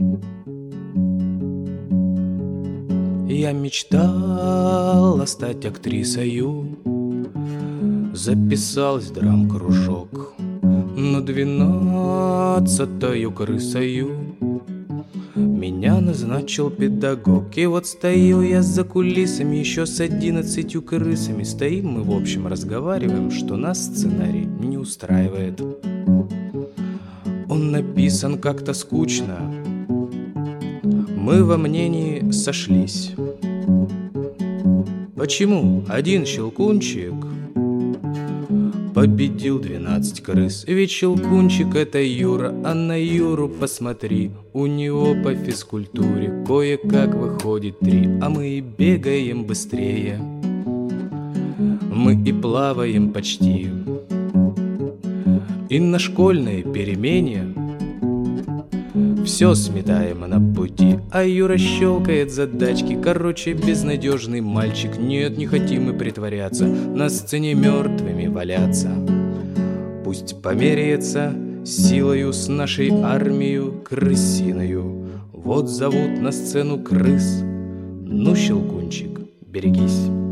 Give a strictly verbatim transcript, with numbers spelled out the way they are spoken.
Я мечтала стать актрисою, записалась в драм-кружок, но двенадцатою крысою меня назначил педагог. И вот стою я за кулисами еще с одиннадцатью крысами. Стоим мы, в общем, разговариваем, что нас сценарий не устраивает. Он написан как-то скучно, мы во мнении сошлись. Почему один щелкунчик победил двенадцать крыс? Ведь щелкунчик — это Юра, а на Юру посмотри. У него по физкультуре кое-как выходит три. А мы и бегаем быстрее, мы и плаваем почти. И на школьной перемене все сметаем на пути. А Юра щелкает задачки. Короче, безнадежный мальчик. Нет, не хотим мы притворяться, на сцене мертвыми валяться. Пусть померяется силою с нашей армией крысиною. Вот зовут на сцену крыс. Ну, щелкунчик, берегись.